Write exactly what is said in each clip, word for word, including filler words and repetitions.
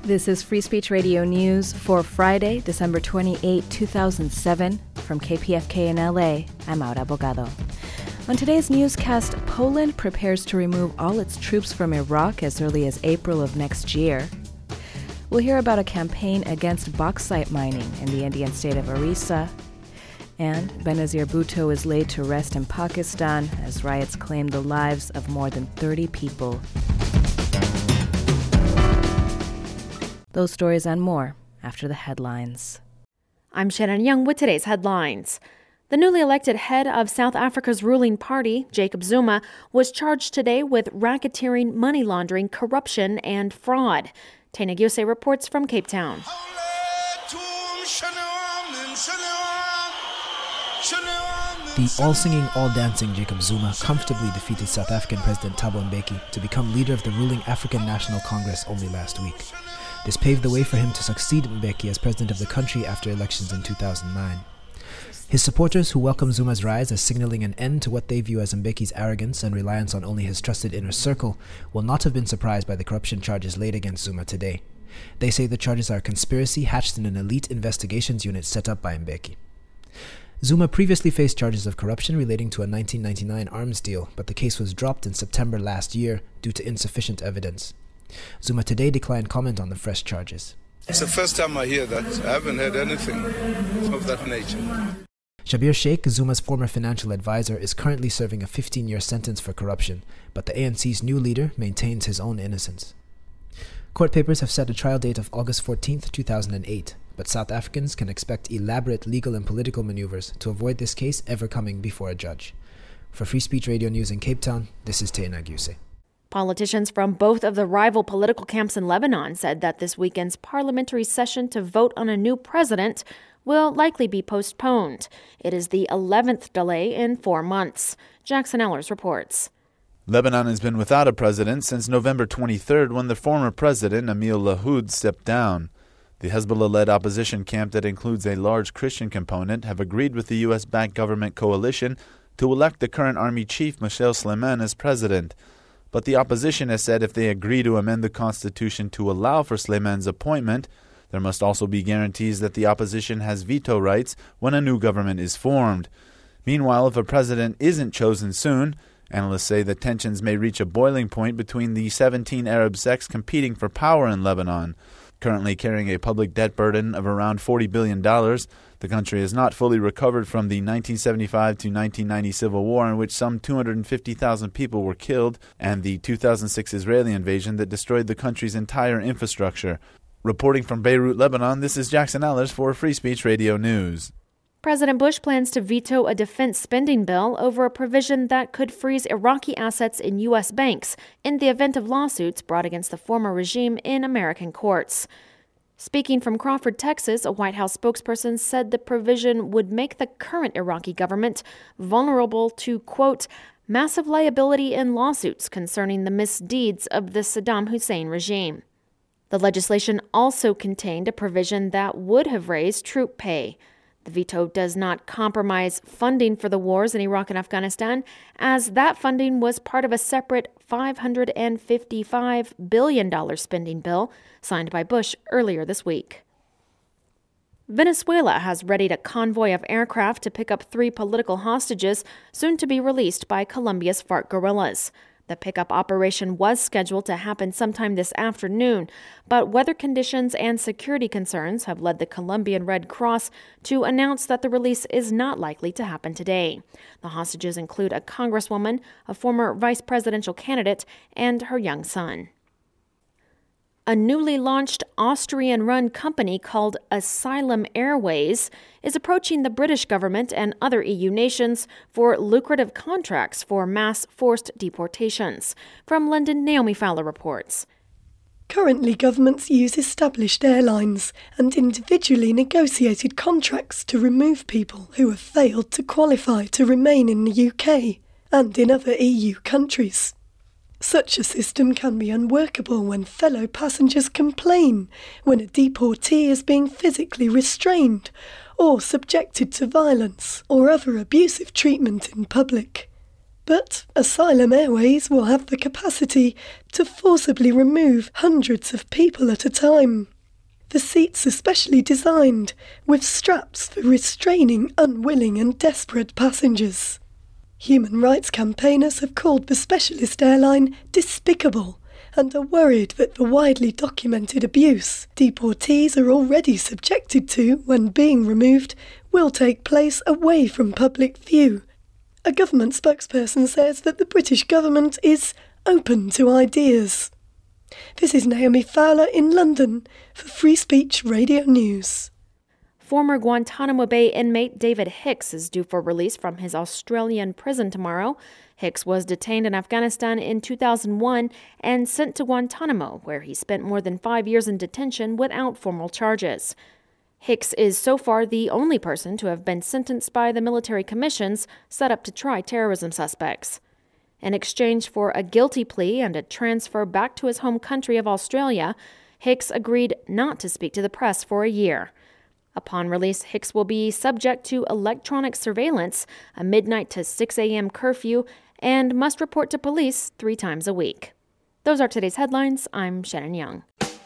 This is Free Speech Radio News for Friday, December twenty-eighth, two thousand seven. From K P F K in L A, I'm Aura Abogado. On today's newscast, Poland prepares to remove all its troops from Iraq as early as April of next year. We'll hear about a campaign against bauxite mining in the Indian state of Orissa. And Benazir Bhutto is laid to rest in Pakistan as riots claim the lives of more than thirty people. Those stories and more after the headlines. I'm Shannon Young with today's headlines. The newly elected head of South Africa's ruling party, Jacob Zuma, was charged today with racketeering, money laundering, corruption, and fraud. Tena Gyuse reports from Cape Town. The all-singing, all-dancing Jacob Zuma comfortably defeated South African President Thabo Mbeki to become leader of the ruling African National Congress only last week. This paved the way for him to succeed Mbeki as president of the country after elections in two thousand nine. His supporters, who welcome Zuma's rise as signaling an end to what they view as Mbeki's arrogance and reliance on only his trusted inner circle, will not have been surprised by the corruption charges laid against Zuma today. They say the charges are a conspiracy hatched in an elite investigations unit set up by Mbeki. Zuma previously faced charges of corruption relating to a nineteen ninety-nine arms deal, but the case was dropped in September last year due to insufficient evidence. Zuma today declined comment on the fresh charges. It's the first time I hear that. I haven't heard anything of that nature. Schabir Shaik, Zuma's former financial advisor, is currently serving a fifteen-year sentence for corruption, but the A N C's new leader maintains his own innocence. Court papers have set a trial date of August fourteenth, two thousand eight, but South Africans can expect elaborate legal and political maneuvers to avoid this case ever coming before a judge. For Free Speech Radio News in Cape Town, this is Tena Gyuse. Politicians from both of the rival political camps in Lebanon said that this weekend's parliamentary session to vote on a new president will likely be postponed. It is the eleventh delay in four months. Jackson Ellers reports. Lebanon has been without a president since November twenty-third, when the former president, Emil Lahoud, stepped down. The Hezbollah-led opposition camp that includes a large Christian component have agreed with the U S-backed government coalition to elect the current army chief, Michel Sleiman, as president. But the opposition has said if they agree to amend the constitution to allow for Sleiman's appointment, there must also be guarantees that the opposition has veto rights when a new government is formed. Meanwhile, if a president isn't chosen soon, analysts say that tensions may reach a boiling point between the seventeen Arab sects competing for power in Lebanon. Currently carrying a public debt burden of around forty billion dollars, the country has not fully recovered from the nineteen seventy-five to nineteen ninety civil war, in which some two hundred fifty thousand people were killed, and the two thousand six Israeli invasion that destroyed the country's entire infrastructure. Reporting from Beirut, Lebanon, this is Jackson Ellers for Free Speech Radio News. President Bush plans to veto a defense spending bill over a provision that could freeze Iraqi assets in U S banks in the event of lawsuits brought against the former regime in American courts. Speaking from Crawford, Texas, a White House spokesperson said the provision would make the current Iraqi government vulnerable to, quote, massive liability in lawsuits concerning the misdeeds of the Saddam Hussein regime. The legislation also contained a provision that would have raised troop pay. The veto does not compromise funding for the wars in Iraq and Afghanistan, as that funding was part of a separate five hundred fifty-five billion dollars spending bill signed by Bush earlier this week. Venezuela has readied a convoy of aircraft to pick up three political hostages soon to be released by Colombia's FARC guerrillas. The pickup operation was scheduled to happen sometime this afternoon, but weather conditions and security concerns have led the Colombian Red Cross to announce that the release is not likely to happen today. The hostages include a congresswoman, a former vice presidential candidate, and her young son. A newly launched Austrian-run company called Asylum Airways is approaching the British government and other E U nations for lucrative contracts for mass forced deportations. From London, Naomi Fowler reports. Currently, governments use established airlines and individually negotiated contracts to remove people who have failed to qualify to remain in the U K and in other E U countries. Such a system can be unworkable when fellow passengers complain when a deportee is being physically restrained or subjected to violence or other abusive treatment in public. But Asylum Airways will have the capacity to forcibly remove hundreds of people at a time. The seats are specially designed, with straps for restraining unwilling and desperate passengers. Human rights campaigners have called the specialist airline despicable and are worried that the widely documented abuse deportees are already subjected to when being removed will take place away from public view. A government spokesperson says that the British government is open to ideas. This is Naomi Fowler in London for Free Speech Radio News. Former Guantanamo Bay inmate David Hicks is due for release from his Australian prison tomorrow. Hicks was detained in Afghanistan in two thousand one and sent to Guantanamo, where he spent more than five years in detention without formal charges. Hicks is so far the only person to have been sentenced by the military commissions set up to try terrorism suspects. In exchange for a guilty plea and a transfer back to his home country of Australia, Hicks agreed not to speak to the press for a year. Upon release, Hicks will be subject to electronic surveillance, a midnight to six a.m. curfew, and must report to police three times a week. Those are today's headlines. I'm Shannon Young.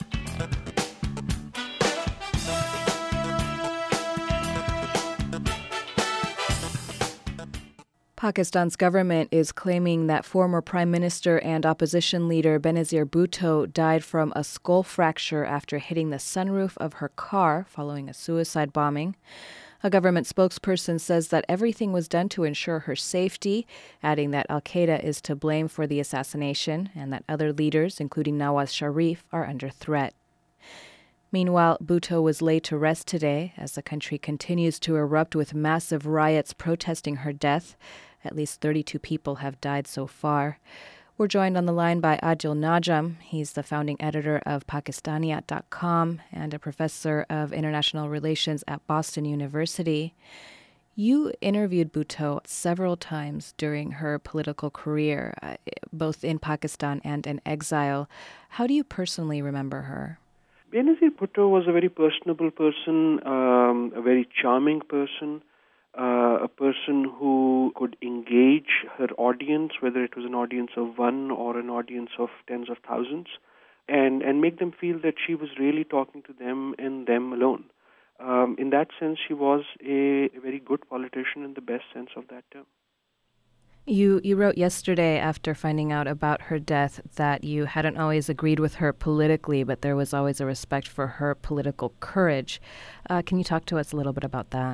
Pakistan's government is claiming that former Prime Minister and opposition leader Benazir Bhutto died from a skull fracture after hitting the sunroof of her car following a suicide bombing. A government spokesperson says that everything was done to ensure her safety, adding that al-Qaeda is to blame for the assassination and that other leaders, including Nawaz Sharif, are under threat. Meanwhile, Bhutto was laid to rest today as the country continues to erupt with massive riots protesting her death. At least thirty-two people have died so far. We're joined on the line by Adil Najam. He's the founding editor of Pakistaniyat dot com and a professor of international relations at Boston University. You interviewed Bhutto several times during her political career, uh, both in Pakistan and in exile. How do you personally remember her? Benazir Bhutto was a very personable person, um, a very charming person, uh, a person who could engage her audience, whether it was an audience of one or an audience of tens of thousands, and, and make them feel that she was really talking to them and them alone. Um, in that sense, she was a, a very good politician in the best sense of that term. You you wrote yesterday after finding out about her death that you hadn't always agreed with her politically, but there was always a respect for her political courage. Uh, can you talk to us a little bit about that?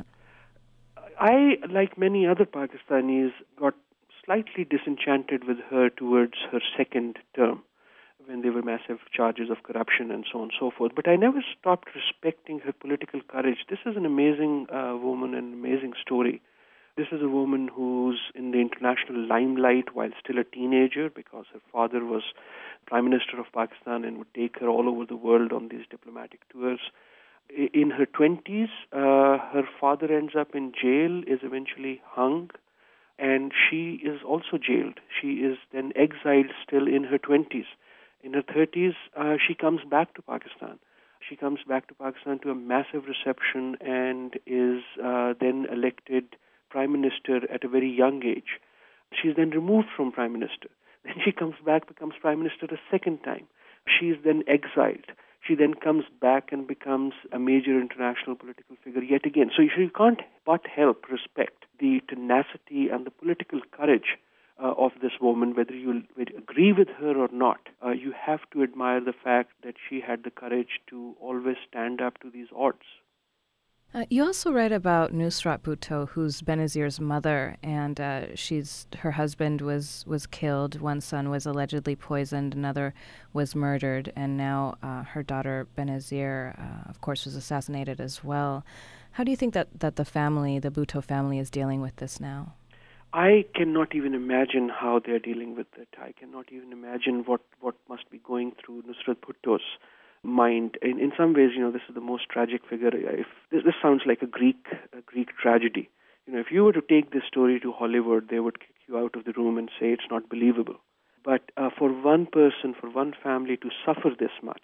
I, like many other Pakistanis, got slightly disenchanted with her towards her second term, when there were massive charges of corruption and so on and so forth. But I never stopped respecting her political courage. This is an amazing uh, woman, an amazing story. This is a woman who's in the international limelight while still a teenager, because her father was Prime Minister of Pakistan and would take her all over the world on these diplomatic tours. In her twenties, uh, her father ends up in jail, is eventually hung, and she is also jailed. She is then exiled still in her twenties. In her thirties, uh, she comes back to Pakistan. She comes back to Pakistan to a massive reception and is uh, then elected Prime Minister at a very young age. She's then removed from Prime Minister. Then she comes back, becomes Prime Minister a second time. She is then exiled. She then comes back and becomes a major international political figure yet again. So you can't but help respect the tenacity and the political courage uh, of this woman, whether you agree with her or not. Uh, you have to admire the fact that she had the courage to always stand up to these odds. Uh, you also write about Nusrat Bhutto, who's Benazir's mother, and uh, she's her husband was, was killed. One son was allegedly poisoned, another was murdered, and now uh, her daughter Benazir, uh, of course, was assassinated as well. How do you think that, that the family, the Bhutto family, is dealing with this now? I cannot even imagine how they're dealing with it. I cannot even imagine what, what must be going through Nusrat Bhutto's mind. In, in some ways, you know, this is the most tragic figure. If this, this sounds like a Greek a Greek tragedy. You know, if you were to take this story to Hollywood, they would kick you out of the room and say it's not believable. But uh, for one person, for one family to suffer this much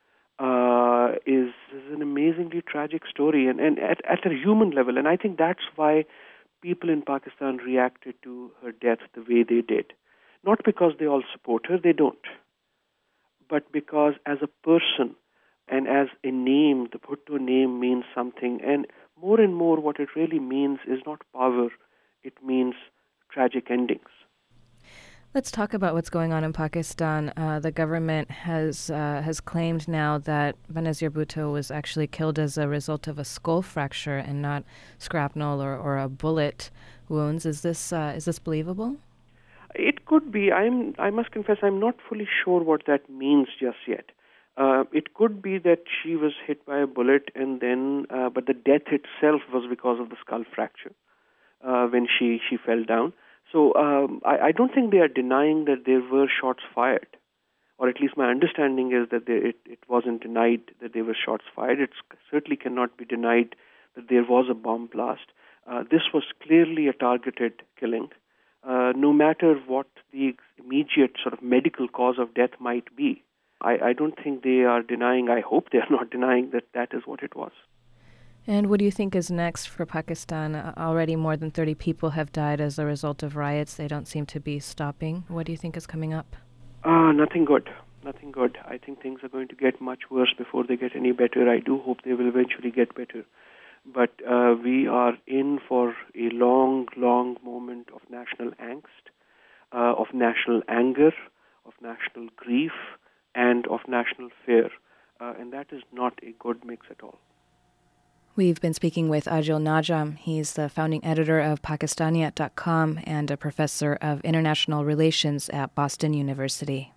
uh, is, is an amazingly tragic story, and, and at, at a human level. And I think that's why people in Pakistan reacted to her death the way they did. Not because they all support her, they don't. But because as a person and as a name, the Bhutto name means something. And more and more what it really means is not power, it means tragic endings. Let's talk about what's going on in Pakistan. Uh, the government has uh, has claimed now that Benazir Bhutto was actually killed as a result of a skull fracture and not shrapnel or, or a bullet wounds. Is this uh, is this believable? It could be. I'm. I must confess, I'm not fully sure what that means just yet. Uh, it could be that she was hit by a bullet, and then, uh, but the death itself was because of the skull fracture uh, when she she fell down. So um, I, I don't think they are denying that there were shots fired, or at least my understanding is that there, it, it wasn't denied that there were shots fired. It certainly cannot be denied that there was a bomb blast. Uh, this was clearly a targeted killing, uh, no matter what the immediate sort of medical cause of death might be. I, I don't think they are denying, I hope they are not denying that that is what it was. And what do you think is next for Pakistan? Uh, already more than thirty people have died as a result of riots. They don't seem to be stopping. What do you think is coming up? Uh, nothing good. Nothing good. I think things are going to get much worse before they get any better. I do hope they will eventually get better. But uh, we are in for a long, long moment of national angst, uh, of national anger, of national grief, and of national fear. Uh, and that is not a good mix at all. We've been speaking with Adil Najam. He's the founding editor of Pakistaniyat dot com and a professor of international relations at Boston University.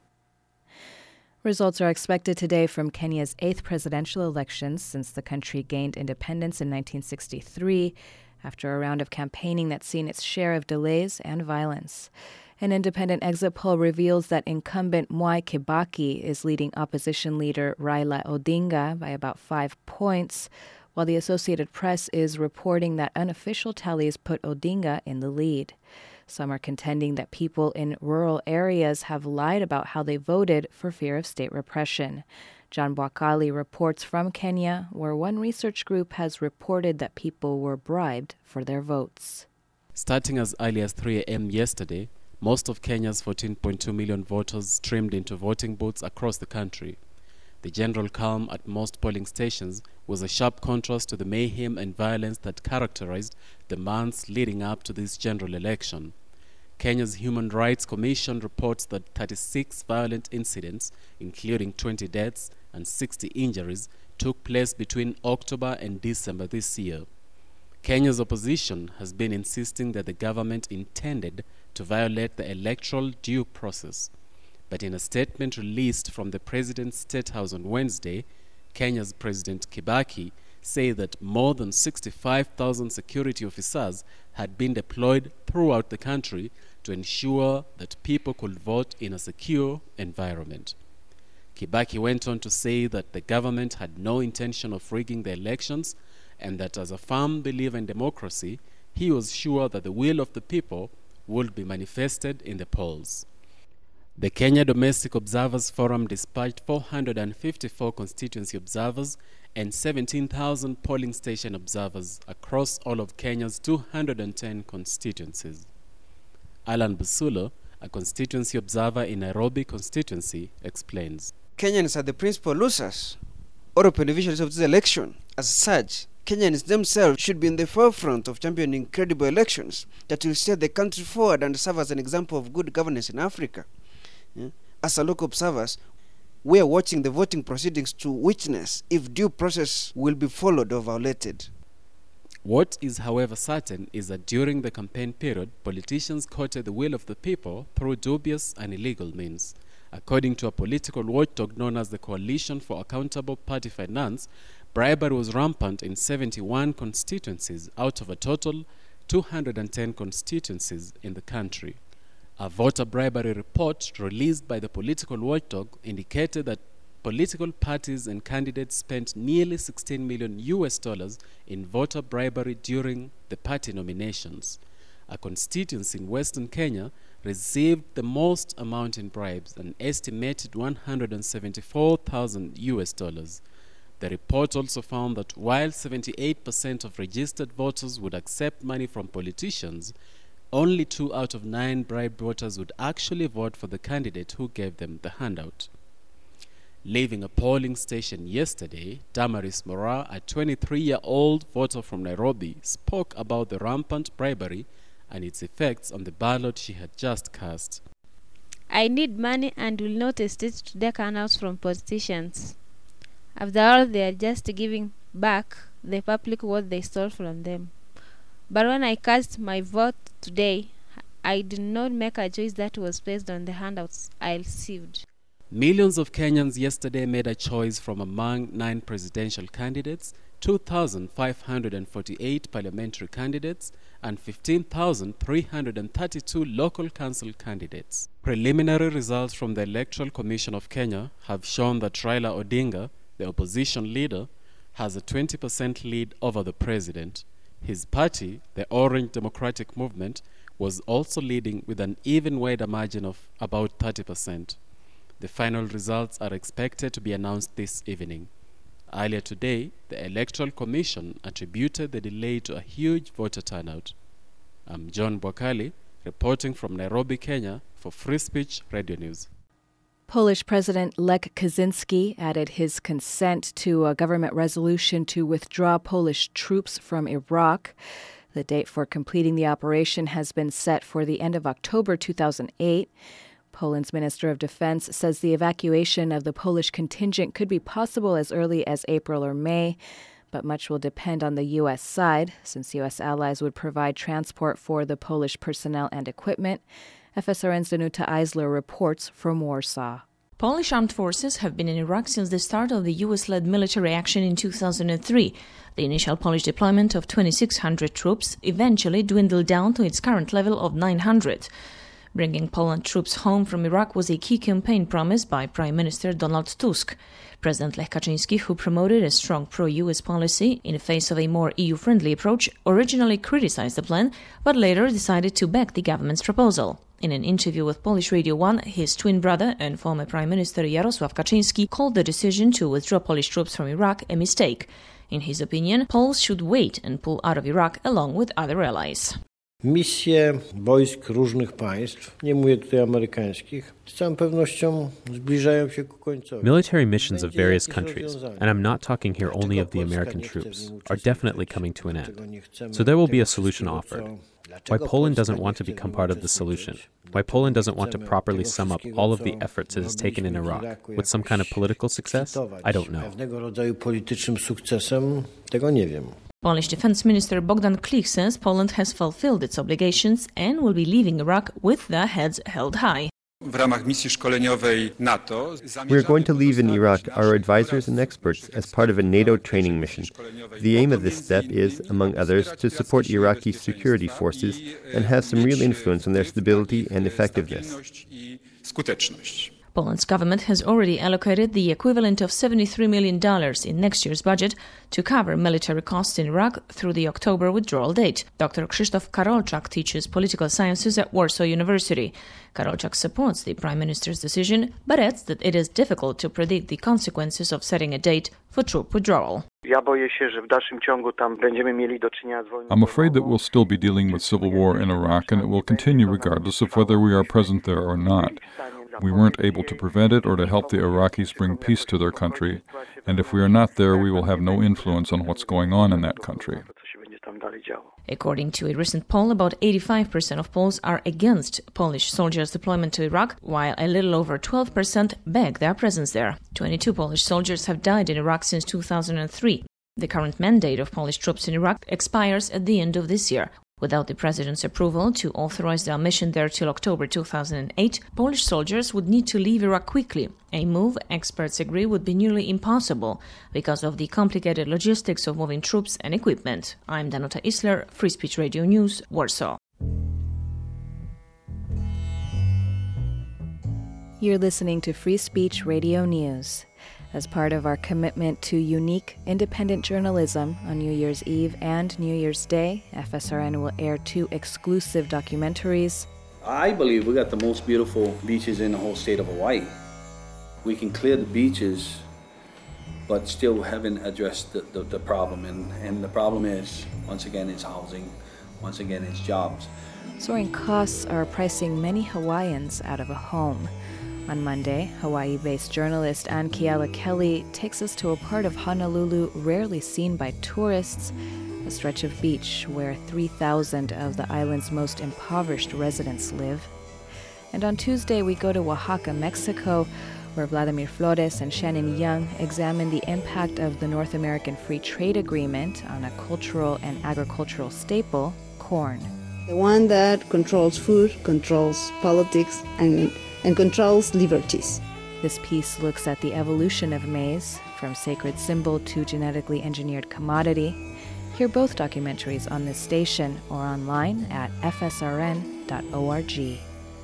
Results are expected today from Kenya's eighth presidential elections since the country gained independence in nineteen sixty-three, after a round of campaigning that's seen its share of delays and violence. An independent exit poll reveals that incumbent Mwai Kibaki is leading opposition leader Raila Odinga by about five points, while the Associated Press is reporting that unofficial tallies put Odinga in the lead. Some are contending that people in rural areas have lied about how they voted for fear of state repression. John Bwakali reports from Kenya, where one research group has reported that people were bribed for their votes. Starting as early as three a.m. yesterday, most of Kenya's fourteen point two million voters streamed into voting booths across the country. The general calm at most polling stations was a sharp contrast to the mayhem and violence that characterized the months leading up to this general election. Kenya's Human Rights Commission reports that thirty-six violent incidents, including twenty deaths and sixty injuries, took place between October and December this year. Kenya's opposition has been insisting that the government intended to violate the electoral due process. But in a statement released from the President's State House on Wednesday, Kenya's President Kibaki said that more than sixty-five thousand security officers had been deployed throughout the country to ensure that people could vote in a secure environment. Kibaki went on to say that the government had no intention of rigging the elections and that as a firm believer in democracy, he was sure that the will of the people would be manifested in the polls. The Kenya Domestic Observers Forum dispatched four hundred fifty-four constituency observers and seventeen thousand polling station observers across all of Kenya's two hundred ten constituencies. Alan Busulo, a constituency observer in Nairobi constituency, explains. Kenyans are the principal losers or beneficiaries of this election. As such, Kenyans themselves should be in the forefront of championing credible elections that will steer the country forward and serve as an example of good governance in Africa. Yeah. As a local observers, we are watching the voting proceedings to witness if due process will be followed or violated. What is, however, certain is that during the campaign period, politicians courted the will of the people through dubious and illegal means. According to a political watchdog known as the Coalition for Accountable Party Finance, bribery was rampant in seventy-one constituencies out of a total two hundred ten constituencies in the country. A voter bribery report released by the political watchdog indicated that political parties and candidates spent nearly sixteen million U S dollars in voter bribery during the party nominations. A constituency in Western Kenya received the most amount in bribes, an estimated one hundred seventy-four thousand U S dollars. The report also found that while seventy-eight percent of registered voters would accept money from politicians, only two out of nine bribed voters would actually vote for the candidate who gave them the handout. Leaving a polling station yesterday, Damaris Mora, a twenty-three-year-old voter from Nairobi, spoke about the rampant bribery and its effects on the ballot she had just cast. I need money and will not hesitate to take handouts from politicians. After all, they are just giving back the public what they stole from them. But when I cast my vote today, I did not make a choice that was based on the handouts I received. Millions of Kenyans yesterday made a choice from among nine presidential candidates, two thousand five hundred forty-eight parliamentary candidates, and fifteen thousand three hundred thirty-two local council candidates. Preliminary results from the Electoral Commission of Kenya have shown that Raila Odinga, the opposition leader, has a twenty percent lead over the president. His party, the Orange Democratic Movement, was also leading with an even wider margin of about thirty percent. The final results are expected to be announced this evening. Earlier today, the Electoral Commission attributed the delay to a huge voter turnout. I'm John Bwakali, reporting from Nairobi, Kenya, for Free Speech Radio News. Polish President Lech Kaczynski added his consent to a government resolution to withdraw Polish troops from Iraq. The date for completing the operation has been set for the end of October two thousand eight. Poland's Minister of Defense says the evacuation of the Polish contingent could be possible as early as April or May, but much will depend on the U S side, since U S allies would provide transport for the Polish personnel and equipment. F S R N's Danuta Eisler reports from Warsaw. Polish armed forces have been in Iraq since the start of the U S-led military action in two thousand three. The initial Polish deployment of twenty-six hundred troops eventually dwindled down to its current level of nine hundred. Bringing Poland troops home from Iraq was a key campaign promise by Prime Minister Donald Tusk. President Lech Kaczynski, who promoted a strong pro-U S policy in the face of a more E U-friendly approach, originally criticized the plan, but later decided to back the government's proposal. In an interview with Polish Radio one, his twin brother and former Prime Minister Jarosław Kaczyński called the decision to withdraw Polish troops from Iraq a mistake. In his opinion, Poles should wait and pull out of Iraq along with other allies. Misje wojsk różnych państw, nie mówię tutaj amerykańskich, z całą pewnością zbliżają się ku końcowi. Military missions of various countries, and I'm not talking here only of the American troops, are definitely coming to an end. So there will be a solution offered. Why Poland doesn't want to become part of the solution, why Poland doesn't want to properly sum up all of the efforts it has taken in Iraq with some kind of political success, I don't know. Pewnego rodzaju politycznym sukcesem, tego nie wiem. Polish Defense Minister Bogdan Klich says Poland has fulfilled its obligations and will be leaving Iraq with their heads held high. W ramach misji szkoleniowej NATO we are going to leave in Iraq our advisors and experts as part of a NATO training mission. The aim of this step is, among others, to support Iraqi security forces and have some real influence on their stability and effectiveness. Poland's government has already allocated the equivalent of seventy-three million dollars in next year's budget to cover military costs in Iraq through the October withdrawal date. Doctor Krzysztof Karolczak teaches political sciences at Warsaw University. Karolczak supports the Prime Minister's decision, but adds that it is difficult to predict the consequences of setting a date for troop withdrawal. I'm afraid that we'll still be dealing with civil war in Iraq, and it will continue regardless of whether we are present there or not. We weren't able to prevent it or to help the Iraqis bring peace to their country, and if we are not there, we will have no influence on what's going on in that country. According to a recent poll, about eighty-five percent of Poles are against Polish soldiers' deployment to Iraq, while a little over twelve percent back their presence there. twenty-two Polish soldiers have died in Iraq since two thousand three. The current mandate of Polish troops in Iraq expires at the end of this year. Without the president's approval to authorize their mission there till October two thousand eight, Polish soldiers would need to leave Iraq quickly, a move experts agree would be nearly impossible because of the complicated logistics of moving troops and equipment. I'm Danuta Eisler, Free Speech Radio News, Warsaw. You're listening to Free Speech Radio News. As part of our commitment to unique, independent journalism on New Year's Eve and New Year's Day, F S R N will air two exclusive documentaries. I believe we got the most beautiful beaches in the whole state of Hawaii. We can clear the beaches but still haven't addressed the, the, the problem. And, and the problem is, once again, it's housing. Once again, it's jobs. Soaring costs are pricing many Hawaiians out of a home. On Monday, Hawaii-based journalist Ann Kiala Kelly takes us to a part of Honolulu rarely seen by tourists, a stretch of beach where three thousand of the island's most impoverished residents live. And on Tuesday, we go to Oaxaca, Mexico, where Vladimir Flores and Shannon Young examine the impact of the North American Free Trade Agreement on a cultural and agricultural staple, corn. The one that controls food, controls politics, and, and controls liberties. This piece looks at the evolution of maize, from sacred symbol to genetically engineered commodity. Hear both documentaries on this station or online at f s r n dot org.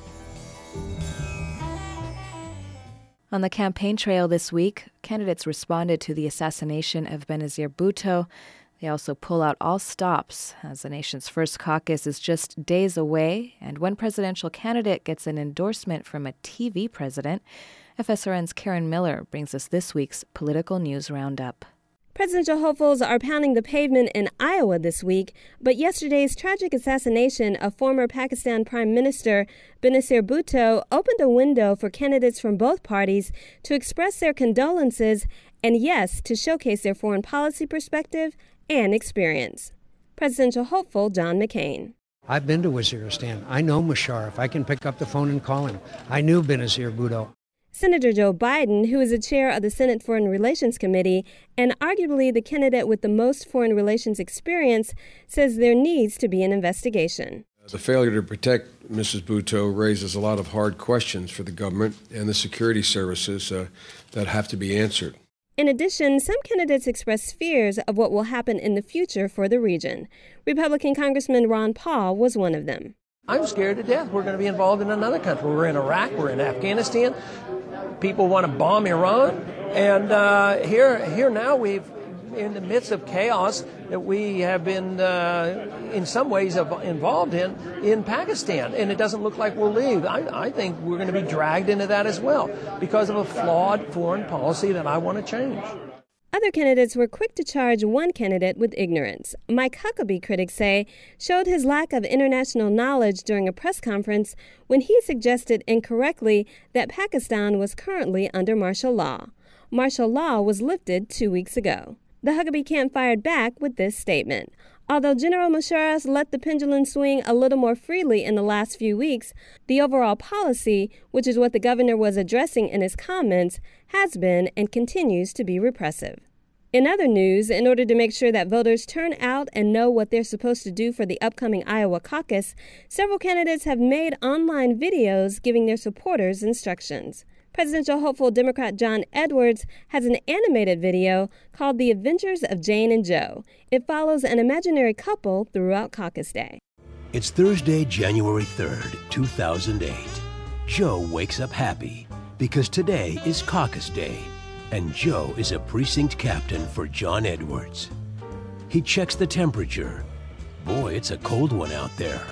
On the campaign trail this week, candidates responded to the assassination of Benazir Bhutto. They also pull out all stops, as the nation's first caucus is just days away, and one presidential candidate gets an endorsement from a T V president. F S R N's Karen Miller brings us this week's Political News Roundup. Presidential hopefuls are pounding the pavement in Iowa this week, but yesterday's tragic assassination of former Pakistan Prime Minister Benazir Bhutto opened a window for candidates from both parties to express their condolences and, yes, to showcase their foreign policy perspective and experience. Presidential hopeful John McCain. I've been to Waziristan. I know Musharraf. I can pick up the phone and call him. I knew Benazir Bhutto. Senator Joe Biden, who is the chair of the Senate Foreign Relations Committee and arguably the candidate with the most foreign relations experience, says there needs to be an investigation. The failure to protect Missus Bhutto raises a lot of hard questions for the government and the security services uh, that have to be answered. In addition, some candidates express fears of what will happen in the future for the region. Republican Congressman Ron Paul was one of them. I'm scared to death. We're going to be involved in another country. We're in Iraq. We're in Afghanistan. People want to bomb Iran. And uh, here, here now we've, in the midst of chaos that we have been uh, in some ways involved in, in Pakistan. And it doesn't look like we'll leave. I, I think we're going to be dragged into that as well because of a flawed foreign policy that I want to change. Other candidates were quick to charge one candidate with ignorance. Mike Huckabee, critics say, showed his lack of international knowledge during a press conference when he suggested incorrectly that Pakistan was currently under martial law. Martial law was lifted two weeks ago. The Huckabee camp fired back with this statement. Although General Musharraf let the pendulum swing a little more freely in the last few weeks, the overall policy, which is what the governor was addressing in his comments, has been and continues to be repressive. In other news, in order to make sure that voters turn out and know what they're supposed to do for the upcoming Iowa caucus, several candidates have made online videos giving their supporters instructions. Presidential hopeful Democrat John Edwards has an animated video called The Adventures of Jane and Joe. It follows an imaginary couple throughout caucus day. It's Thursday, January third, two thousand eight. Joe wakes up happy because today is caucus day, and Joe is a precinct captain for John Edwards. He checks the temperature. Boy, it's a cold one out there.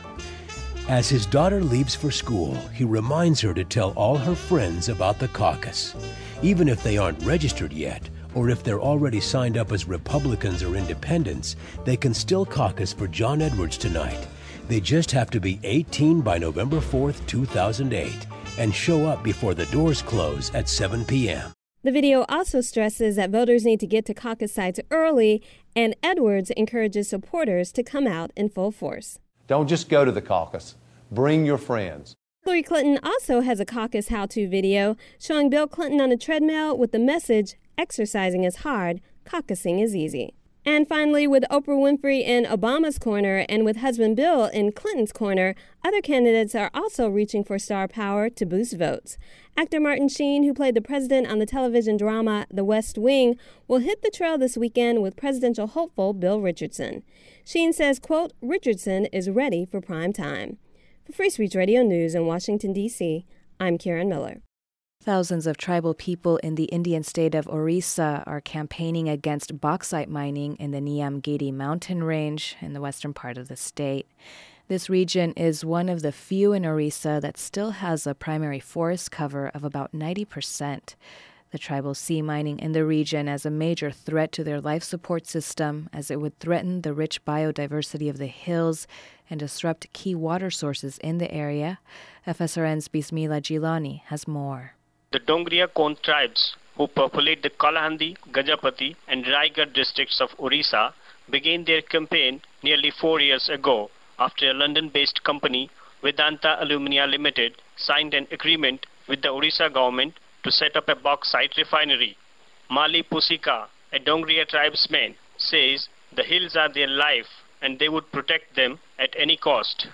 As his daughter leaves for school, he reminds her to tell all her friends about the caucus. Even if they aren't registered yet, or if they're already signed up as Republicans or Independents, they can still caucus for John Edwards tonight. They just have to be eighteen by November fourth, two thousand eight, and show up before the doors close at seven p.m. The video also stresses that voters need to get to caucus sites early, and Edwards encourages supporters to come out in full force. Don't just go to the caucus. Bring your friends. Hillary Clinton also has a caucus how-to video showing Bill Clinton on a treadmill with the message, exercising is hard, caucusing is easy. And finally, with Oprah Winfrey in Obama's corner and with husband Bill in Clinton's corner, other candidates are also reaching for star power to boost votes. Actor Martin Sheen, who played the president on the television drama The West Wing, will hit the trail this weekend with presidential hopeful Bill Richardson. Sheen says, quote, Richardson is ready for prime time. For Free Speech Radio News in Washington, D C, I'm Karen Miller. Thousands of tribal people in the Indian state of Orissa are campaigning against bauxite mining in the Nyamgiri mountain range in the western part of the state. This region is one of the few in Orissa that still has a primary forest cover of about ninety percent. The tribal see mining in the region as a major threat to their life support system, as it would threaten the rich biodiversity of the hills and disrupt key water sources in the area. F S R N's Bismillah Jilani has more. The Dongriya Kond tribes, who populate the Kalahandi, Gajapati and Raigad districts of Orissa, began their campaign nearly four years ago after a London-based company, Vedanta Alumina Limited, signed an agreement with the Orissa government to set up a bauxite refinery. Mali Pusika, a Dongriya tribesman, says the hills are their life and they would protect them at any cost.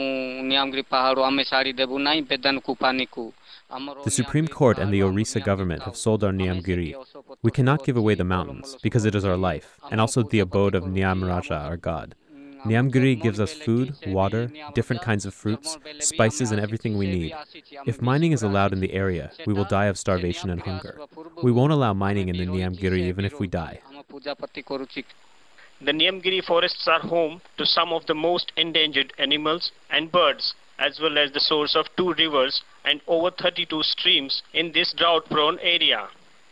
The Supreme Court and the Orissa government have sold our Niamgiri. We cannot give away the mountains because it is our life and also the abode of Niam Raja, our god. Niamgiri gives us food, water, different kinds of fruits, spices, and everything we need. If mining is allowed in the area, we will die of starvation and hunger. We won't allow mining in the Niamgiri even if we die. The Niamgiri forests are home to some of the most endangered animals and birds, as well as the source of two rivers and over thirty-two streams in this drought-prone area.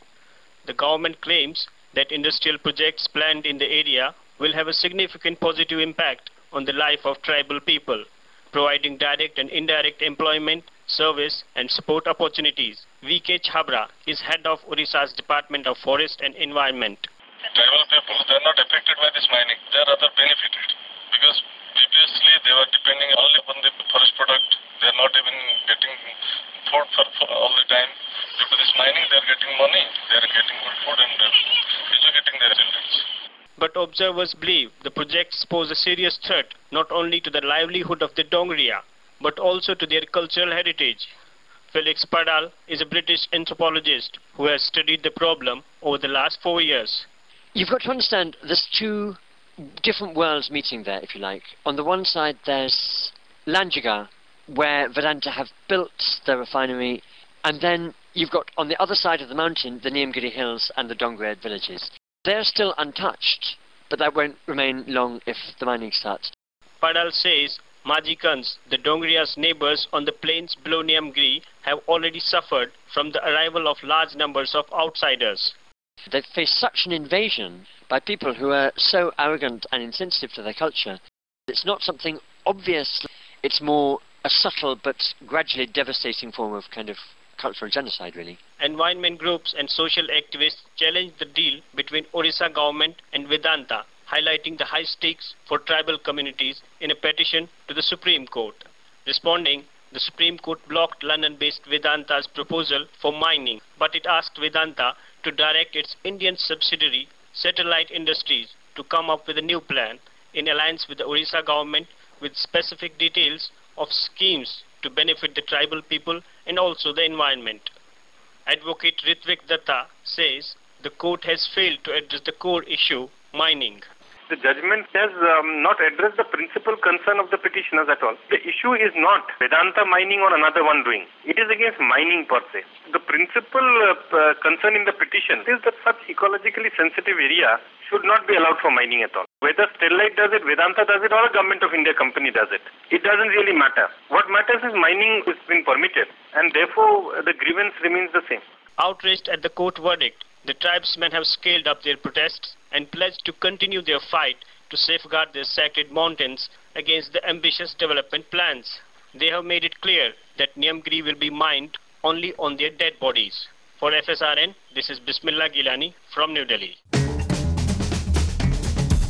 The government claims that industrial projects planned in the area will have a significant positive impact on the life of tribal people, providing direct and indirect employment, service, and support opportunities. V K Chhabra is head of Orissa's Department of Forest and Environment. Tribal people, they are not affected by this mining. They are rather benefited because previously they were depending only on the forest product. They are not even getting food for, for all the time. Due to this mining, they are getting money. They are getting good food and uh, educating their children. But observers believe the projects pose a serious threat not only to the livelihood of the Dongriya, but also to their cultural heritage. Felix Padal is a British anthropologist who has studied the problem over the last four years. You've got to understand there's two different worlds meeting there, if you like. On the one side, there's Lanjigar, where Vedanta have built the refinery, and then you've got on the other side of the mountain the Niamgiri Hills and the Dongriya villages. They're still untouched, but that won't remain long if the mining starts. Padal says Majikans, the Dongriya's neighbors on the plains below Niamgiri, have already suffered from the arrival of large numbers of outsiders. They face such an invasion by people who are so arrogant and insensitive to their culture. It's not something obvious, it's more a subtle but gradually devastating form of kind of cultural genocide, really. Environment groups and social activists challenged the deal between Orissa government and Vedanta, highlighting the high stakes for tribal communities in a petition to the Supreme Court. Responding, the Supreme Court blocked London-based Vedanta's proposal for mining, but it asked Vedanta to direct its Indian subsidiary, Satellite Industries, to come up with a new plan in alliance with the Orissa government with specific details of schemes to benefit the tribal people and also the environment. Advocate Ritvik Datta says the court has failed to address the core issue, mining. The judgment has um, not addressed the principal concern of the petitioners at all. The issue is not Vedanta mining or another one doing. It is against mining per se. The principal uh, uh, concern in the petition is that such ecologically sensitive area should not be allowed for mining at all. Whether Sterlite does it, Vedanta does it, or a Government of India company does it, it doesn't really matter. What matters is mining is being permitted, and therefore uh, the grievance remains the same. Outraged at the court verdict, the tribesmen have scaled up their protests and pledged to continue their fight to safeguard their sacred mountains against the ambitious development plans. They have made it clear that Niamgiri will be mined only on their dead bodies. For F S R N, this is Bismillah Gilani from New Delhi.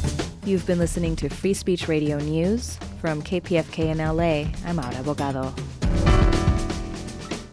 You've been listening to Free Speech Radio News from K P F K in L A. I'm Aura Bogado.